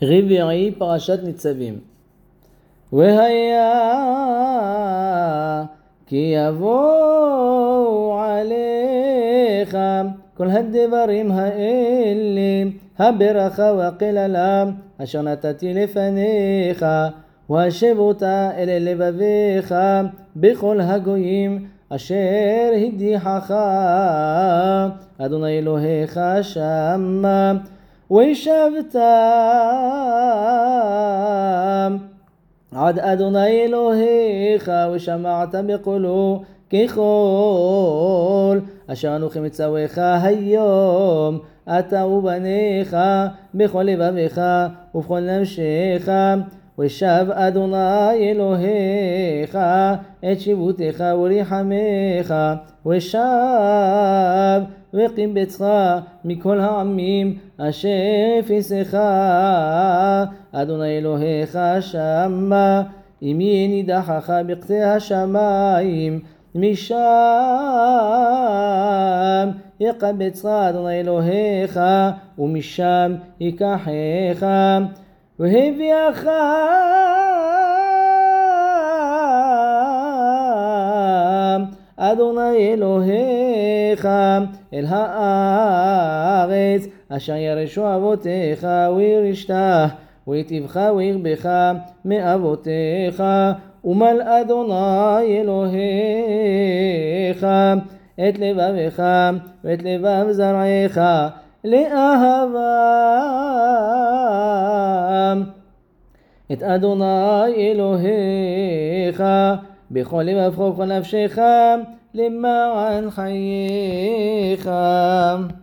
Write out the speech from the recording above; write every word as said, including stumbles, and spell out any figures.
רביעי פרשת ניצבים. והיה כי יבואו עליך כל הדברים האלה, הברכה והקללה אשר נתתי לפניך, והשב אותה אל לבביך בכל הגויים אשר הדיחך אדוני אלוהיך שמה, וישבת עד אדוני אלוהיך ושמעת בקולו ככל אשר אנוכי מצווך היום אתה ובניך בכל לבביך ובכל נפשך, ושב אדוני אלוהיך את שבותך ורחמך, ושב וקיבצך מכל העמים אשר הפיסך אדוני אלוהיך שמה, אם ינידחך בקצה השמיים משם יקבצך אדוני אלוהיך ומשם ייקחך, והביאך אדוני אלוהיך אל הארץ אשר ירשו אבותיך וירשתה, ויטיבך וירבך מאבותיך, ומל אדוני אלוהיך את לבבך ואת לבב זרעך לאהבם את אדוני אלוהיך בכל לבבך ובכל נפשך למען חייך.